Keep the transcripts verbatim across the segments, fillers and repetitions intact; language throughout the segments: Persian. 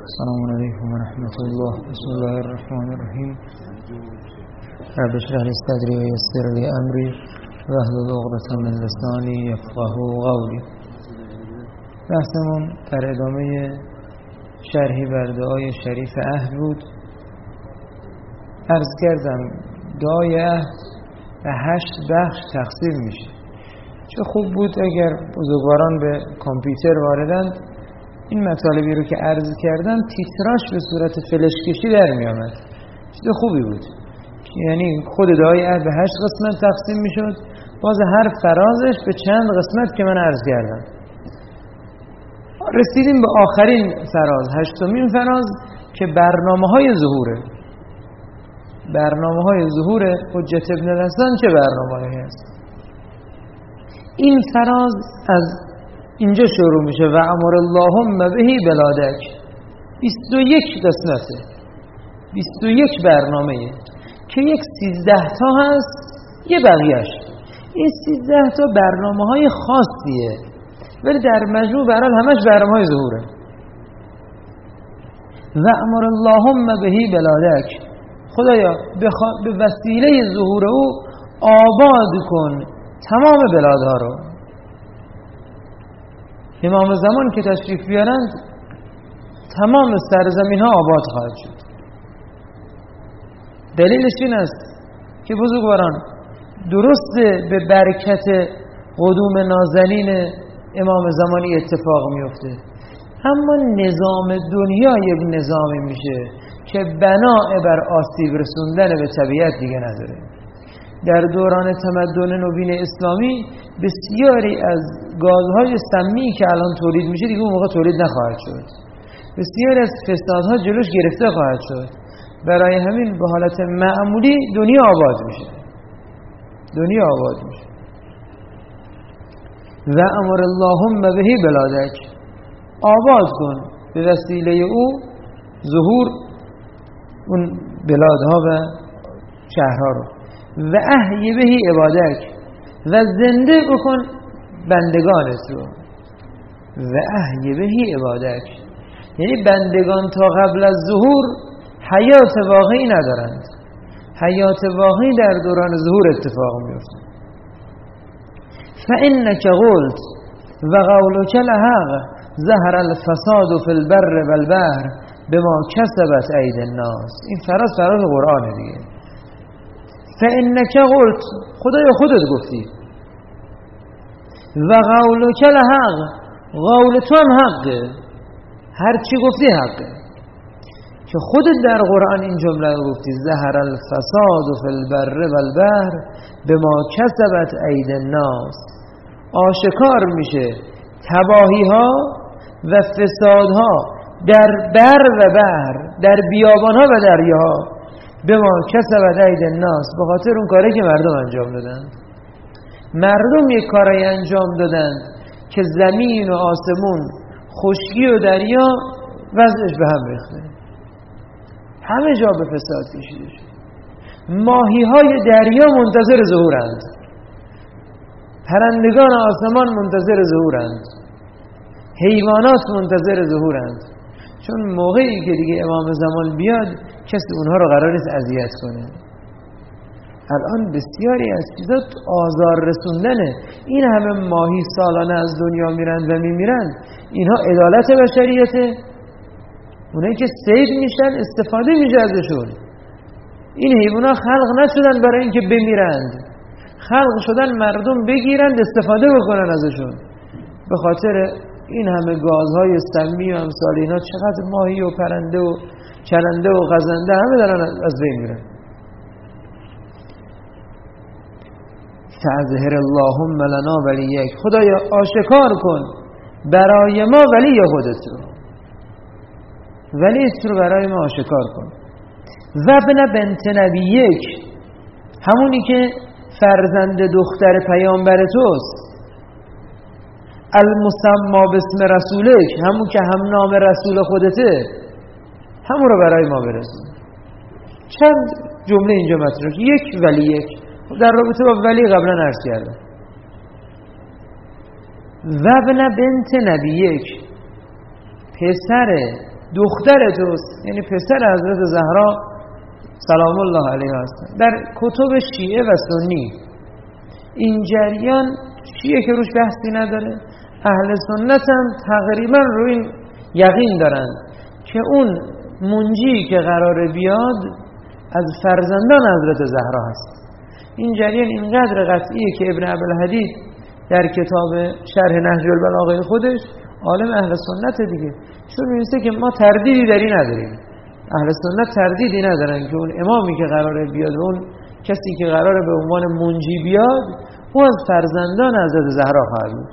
السلام علیکم و رحمت الله. بسم الله الرحمن الرحیم. رب اشرح لی صدری و یسر لی امری واحلل عقدة من لسانی یفقهوا قولی. بحثمون در ادامه شرحی بر دعای شریف عهد بود. عرض کردم دعای عهد به هشت بخش تقسیم میشه. چه خوب بود اگر بزرگواران به کامپیوتر واردند این مطالبی رو که عرض کردن تیتراژ به صورت فلش کشی در می آمد. چیز خوبی بود. یعنی خود دعای عهد به هشت قسمت تقسیم می شد، باز هر فرازش به چند قسمت که من عرض کردم. رسیدیم به آخرین فراز، هشتمین فراز که برنامه های ظهوره. برنامه های ظهور حجت ابن الحسن چه برنامه هایی هست؟ این فراز از اینجا شروع میشه و امر اللهم بهی بلادک. بیست و یک قسمته، بیست و یک برنامه که یک سیزده تا هست یه بقیهش. این سیزده تا برنامه های خاصیه ولی در مجموع برحال همش برنامه های ظهوره. و امر اللهم بهی بلادک، خدایا به وسیله ظهور او آباد کن تمام بلادها رو. امام زمان که تشریف بیارند تمام سرزمین ها آباد خواهد شد. دلیلش این است که بزرگواران درسته به برکت قدوم نازنین امام زمانی اتفاق میفته، اما نظام دنیا یک نظامی میشه که بناء بر آسیب رسوندن به طبیعت دیگه نداره. در دوران تمدن نوین اسلامی بسیاری از گازهای سمی که الان تولید میشه دیگه اون موقع تولید نخواهد شد. بسیاری از فسادها جلوش گرفته خواهد شد. برای همین به حالت معمولی دنیا آباد میشه. دنیا آباد میشه. و امر اللهم بهی بلادک، آباد کن به وسیله او ظهور اون بلادها و شهرها رو. و احی بهی عبادک، و زنده بکن بندگانت رو. و احی بهی عبادک یعنی بندگان تا قبل از ظهور حیات واقعی ندارند. حیات واقعی در دوران ظهور اتفاق میفته. فانک قلت و قولک الحق ظهر الفساد فی البر والبحر بما کسبت ایدی الناس. این فراز فراز قرآن دیگه. فانک قلت، خدایا خودت گفتی. و قولک الحق، قول تو هم حقه، هر چی گفتی حقه. که خودت در قرآن این جمله گفتی ظهر الفساد فی البر والبحر بما کسبت ایدی الناس. آشکار میشه تباهی ها و فساد ها در بر و بحر، در بیابان ها و دریاها، به ما کسبت ایدی الناس، به خاطر اون کاری که مردم انجام دادن. مردم یک کاری انجام دادن که زمین و آسمون، خشکی و دریا وضعش به هم ریخته، همه جا به فساد کشیده شد. ماهی های دریا منتظر ظهورند، پرندگان آسمان منتظر ظهورند، حیوانات منتظر ظهورند. چون موقعی که دیگه امام زمان بیاد کسی اونها رو قرار نیست اذیت کنه. الان بسیاری از چیزا آزار رسوندنه. این همه ماهی سالانه از دنیا میرند و میمیرند، اینها عدالت بشریته؟ اونایی که صید میشن استفاده میشه ازشون. این حیوانات خلق نشدن برای اینکه بمیرند، خلق شدن مردم بگیرند استفاده بکنن ازشون. به خاطر این همه گازهای سمی و امثال اینا چقدر ماهی و پرنده و چرنده و غزنده همه دارن از بین میرن. فاظهر اللهم لنا ولیک، خدایا آشکار کن برای ما ولی خودت رو، ولیت رو برای ما آشکار کن. و ابن بنت نبیک، همونی که فرزند دختر پیامبر توست. المسما باسم رسولک، همون که هم نام رسول خودته، همون رو برای ما برسون. چند جمله اینجا مطرح. یک ولی یک در رابطه با ولی قبلا عرض کردم. و ابن بنت نبیک، پسر دختر توست، یعنی پسر حضرت زهرا سلام الله علیها هستن. در کتب شیعه و سنی این جریان شیعه که روش بحثی نداره، اهل سنت هم تقریبا روی این یقین دارن که اون منجی که قراره بیاد از فرزندان حضرت زهرا هست. این جریان اینقدر قطعیه که ابن ابوالحدید در کتاب شرح نهج البلاغه خودش عالم اهل سنت دیگه، چون می‌نویسه که ما تردیدی در این نداریم، اهل سنت تردیدی ندارن که اون امامی که قراره بیاد، اون کسی که قراره به عنوان منجی بیاد، او از فرزندان حضرت زهرا خواهد بود.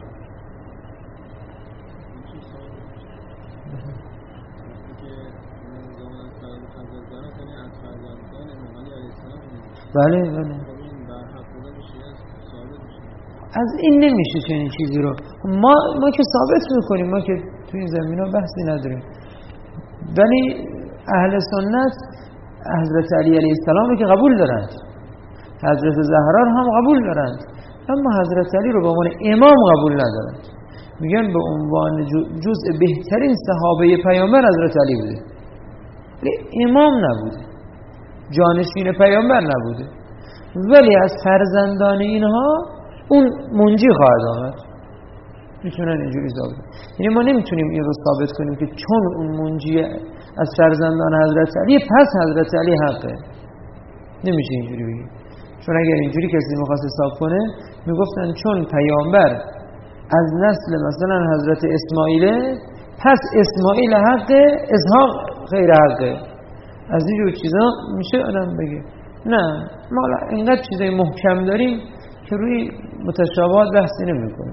بله بله از این نمیشه چنین چیزی رو ما ما که ثابت میکنیم، ما که تو این زمین ها بحثی نداریم. ولی اهل سنت حضرت علی علیه السلام که قبول دارند، حضرت زهرا هم قبول دارند، اما حضرت علی رو به عنوان امام قبول ندارند. میگن به عنوان جزء بهترین صحابه پیامبر حضرت علی بوده، ولی امام نبوده، جانشین پیامبر نبوده، ولی از فرزندان اینها اون منجی خواهد آمد. میتونن اینجوری ثابت، یعنی ما نمیتونیم این رو ثابت کنیم که چون اون منجی از فرزندان حضرت علی پس حضرت علی حقه، نمیشه اینجوری بگیم. چون اگر اینجوری کسی میخواست حساب کنه میگفتن چون پیامبر از نسل مثلا حضرت اسماعیل پس اسماعیل حقه، اسحاق غیر حقه. از اینجور چیزا میشه آدم بگه نه، ما اینقدر چیزای محکم داریم که روی متشابهات بحثی نمی‌کنیم.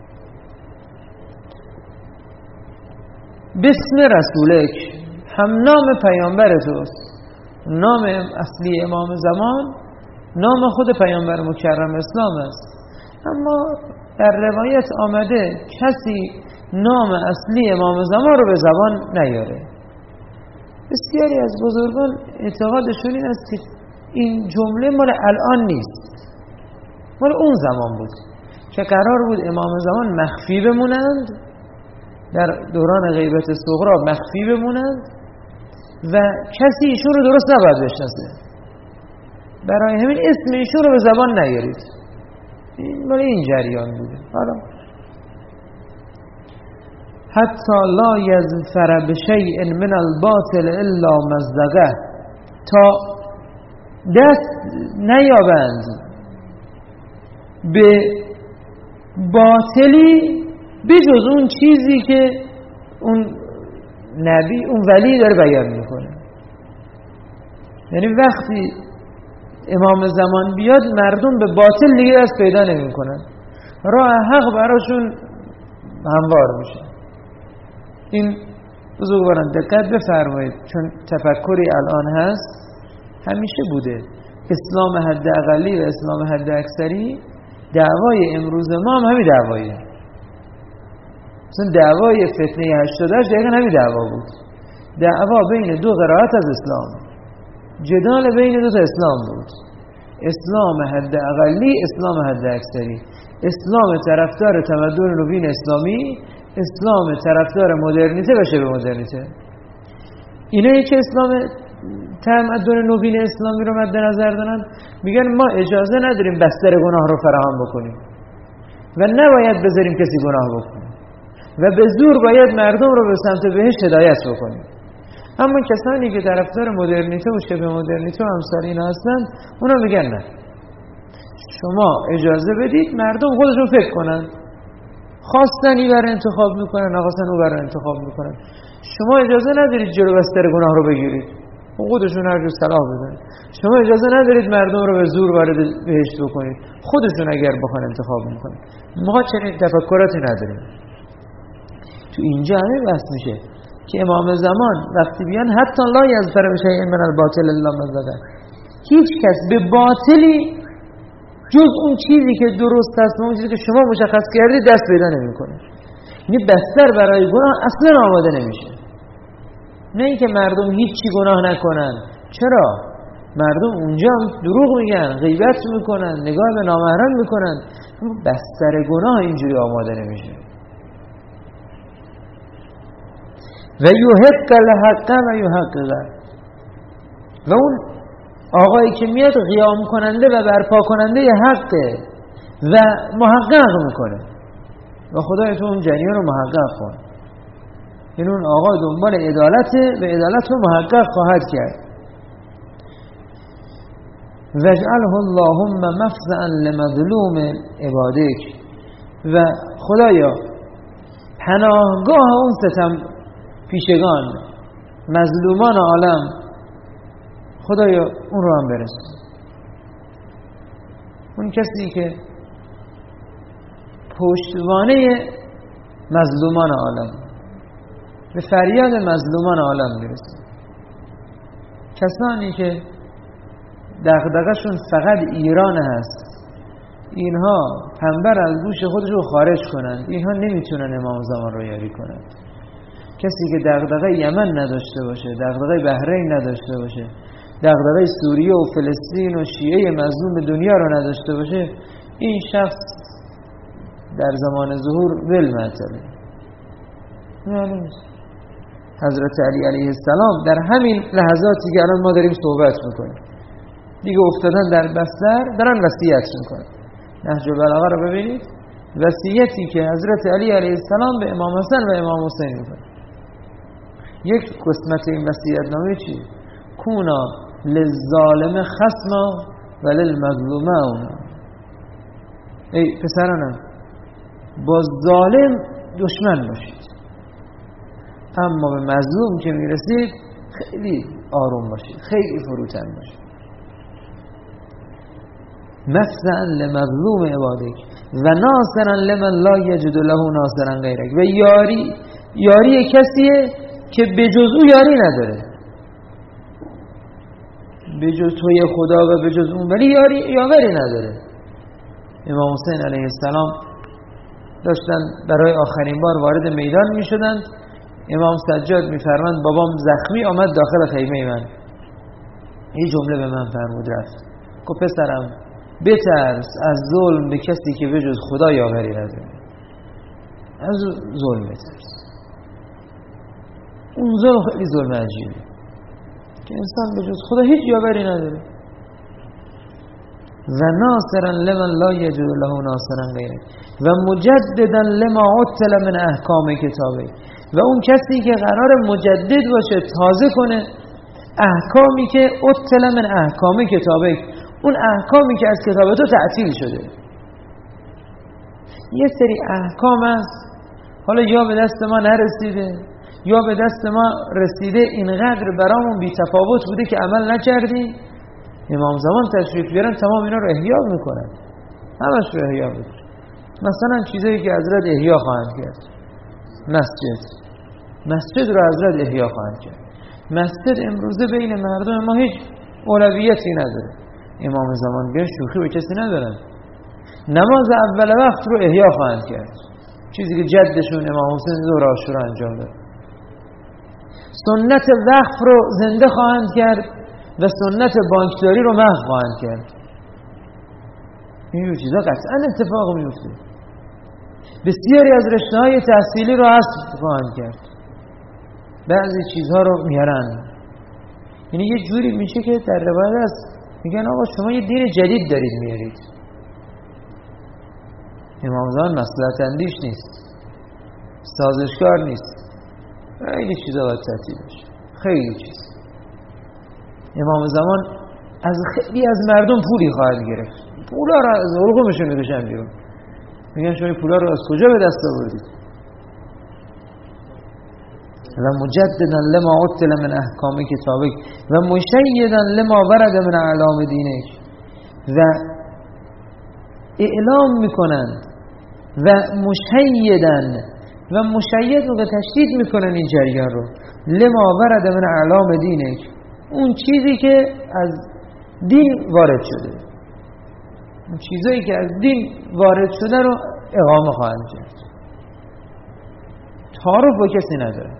بسم رسولک هم نام پیامبر توست، نام اصلی امام زمان نام خود پیامبر مکرم اسلام است، اما در روایت آمده کسی نام اصلی امام زمان رو به زبان نیاره. بسیاری از بزرگان اعتقادشون این است که این جمله مال الان نیست، مال اون زمان بود که قرار بود امام زمان مخفی بمونند، در دوران غیبت صغرا مخفی بمونند و کسی ایشون رو درست نباید بشناسه، برای همین اسم ایشون رو به زبان نیارید. این مال این جریان بوده. حالا حتی لا یظفر بشیء من الباطل الا مزدقه، تا دست نیابند به باطلی بجز اون چیزی که اون نبی اون ولی داره بیان میکنه. یعنی وقتی امام زمان بیاد مردم به باطل دیگه از پیدا نمی کنن، راه حق براشون هموار میشه. این بزرگواران دقت بفرمایید، چون تفکری الان هست، همیشه بوده اسلام حد اقلی و اسلام حد اکثری دعوای امروز ما هم همین دعواییه. مثلا دعوای فتنه هشتاد و هشت دقیقا همین دعوا بود، دعوا بین دو قرائت از اسلام، جدال بین دو تا اسلام بود، اسلام حد اقلی، اسلام حد اکثری، اسلام طرفدار تمدن نوین اسلامی، اسلام طرفدار مدرنیته و شبه مدرنیته. اینایی که اسلام تمدن نوین اسلامی رو مد نظر دارن میگن ما اجازه نداریم بستر گناه رو فراهم بکنیم و نباید بذاریم کسی گناه بکنه و به زور باید مردم رو به سمت بهشت هدایت بکنیم. اما کسانی که طرفدار مدرنیته و شبه مدرنیته و امثال اینا هستن اونا میگن نه، شما اجازه بدید مردم خودشون فکر کنن، خواستن این برای انتخاب میکنن، نخواستن اون برای انتخاب میکنن. شما اجازه ندارید جلو بستر گناه رو بگیرید، خودشون هر جو صلاح بدن. شما اجازه ندارید مردم رو به زور وارد بهشت بکنید، خودشون اگر بخوان انتخاب میکنن. ما چنین تفکراتی نداریم. تو اینجا همه بحث میشه که امام زمان وقتی بیان حتی لا یظفر بشیء من الباطل الا مزدقه، هیچ کس به باطلی جز اون چیزی که درست است، اون چیزی که شما مشخص کردید دست پیدا نمیکنه. یعنی بستر برای گناه اصلا آماده نمیشه. نه اینکه مردم هیچی گناه نکنن، چرا؟ مردم اونجا دروغ میگن، غیبت میکنن، نگاه به نامحرم میکنن، اما بستر گناه اینجوری آماده نمیشه. و یحق الحق و یحقق، و اون آقایی که میاد قیام کننده و برپا کننده حقه و محقق میکنه و خدای تو اون جریان رو محقق کن. این اون آقا دنبال عدالته و عدالت رو محقق خواهد کرد. وجعله اللهم مفزعا لمظلوم عبادک، و خدایا پناهگاه اون ستم پیشگان مظلومان عالم، خدایا اون رو هم برسون. اون کسی که پشتوانه مظلومان عالم، به فریاد مظلومان عالم برسون. کسانی که دغدغه‌شون فقط ایران هست، اینها پنبر از گوش خودش رو خارج کنند، اینها نمیتونن امام زمان رو یاری کنند. کسی که دغدغه یمن نداشته باشه، دغدغه بحرین نداشته باشه، دغدغه سوریه و فلسطین و شیعه مظلوم دنیا رو نداشته باشه، این شخص در زمان ظهور ول معطله. معلوم است حضرت علی علیه السلام در همین لحظاتی که الان ما داریم صحبت میکنیم دیگه افتادن در بستر، دارن وصیت میکنن. نهج البلاغه رو ببینید، وصیتی که حضرت علی علیه السلام به امام حسن و امام حسین میکنه. یک قسمت این وصیت نامه چیه؟ کونا للظالم خصما و للمظلوم اونا. ای پسرانم، با ظالم دشمن باشید، اما به مظلوم که میرسید خیلی آروم باشید، خیلی فروتن باشید. مفزعا لمظلوم عبادک و ناصرا لمن لا یجد له ناصرا غیرک، و یاری یاری کسیه که به جز او یاری نداره، به جز توی خدا و به جز اون ولی یاری یاوری نداره. امام حسین علیه السلام داشتن برای آخرین بار وارد میدان می شدند. امام سجاد می فرمند بابام زخمی آمد داخل خیمه من، این جمله به من فرمود رفت گفت پسرم بترس از ظلم به کسی که به جز خدا یاوری نداره. از ظلم بترس. اون ظلم خیلی ظلم عجیبه که انسان به جز خدا هیچ یاوری نداره. و ناصرا لمن لا یجد له ناصرا غیره و مجددا لما عطل من احکام کتابه، و اون کسی که قرار مجدد باشه، تازه کنه احکامی که عطل من احکام کتابه، اون احکامی که از کتاب تو تعطیل شده. یه سری احکام هست حالا یا به دست ما نرسیده یا به دست ما رسیده، اینقدر برامون بی تفاوت بوده که عمل نکردیم. امام زمان تشریف بیارن تمام اینا رو احیا میکنن، همش رو احیا میکنن. مثلا چیزایی که حضرت احیا خواهند کرد، مسجد مسجد رو حضرت احیا خواهند کرد. مسجد امروزه بین مردم ما هیچ اولویتی نداره. امام زمان به شوخی به کسی ندارن. نماز اول وقت رو احیا خواهند کرد، چیزی که جدشون امام حسین ظهر عاشورا انجام داد. سنت وقف رو زنده خواهند کرد و سنت بانکداری رو محو خواهند کرد. این چیزا قطعا اتفاق میفته. بسیاری از رشته‌های تحصیلی رو حذف خواهند کرد، بعضی چیزها رو میارن. یعنی یه جوری میشه که در روایت است میگن آقا شما یه دین جدید دارید میارید. امام زمان مصلحت اندیش نیست، سازشکار نیست، خیلی چیزا باید تعطیل بشه، خیلی چیز. امام زمان از خیلی از مردم پولی خواهد گرفت، پولا رو از حلقومشون میکشن بیرون، میگن شما این پولا رو از کجا به دست آوردید؟ و مجددا لما عطل من احکام کتابک و مشیدا لما ورد من اعلام دینک، و اعلام میکنند و مشیدن و مشید رو تشدید میکنن این جریان رو، لما ورد من اعلام دینک، اون چیزی که از دین وارد شده، اون چیزایی که از دین وارد شده رو اقامه خواهند کرد. تعارف با کسی ندارد.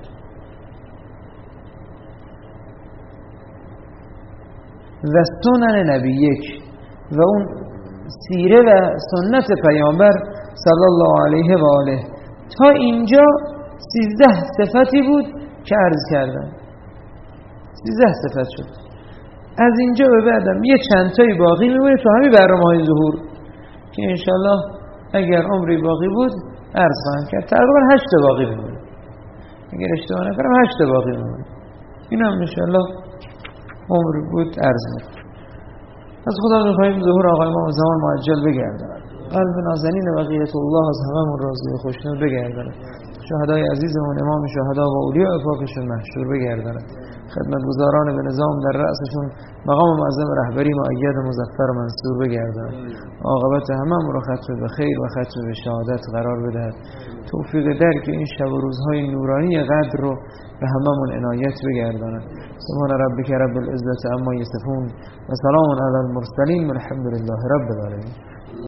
و سنن نبیک و اون سیره و سنت پیامبر صلی الله علیه و آله. تا اینجا سیزده صفتی بود که عرض کردم سیزده صفت شد. از اینجا به بعدم یه چند تایی باقی میمونه تو همین برنامه‌های ظهور که انشالله اگر عمری باقی بود عرض خواهم کرد. تقریبا هشت تا باقی میمونه، اگر اشتباه نکنم هشت تا باقی میمونه. این هم انشالله عمر بود عرض میکنم. از خدا میخواییم ظهور آقای ما زمان معجل بگردند، قلب نازنین بقیت الله از هممون راضی و خوشنود بگردند، شهدای عزیزمون امام شهدا و اولیاء پاکشون محشور بگردند، خدمتگزاران به نظام در رأسشون مقام معظم رهبری مؤید مظفر منصور بگردند، عاقبت هممون رو ختم به خیر و ختم به شهادت قرار بدهد، توفیق درک این شب و روزهای نورانی قدر رو به هممون عنایت بگرداند. سبحان ربک رب العزة عما یصفون و سلام علی المرسلین والحمد لله رب العالمین.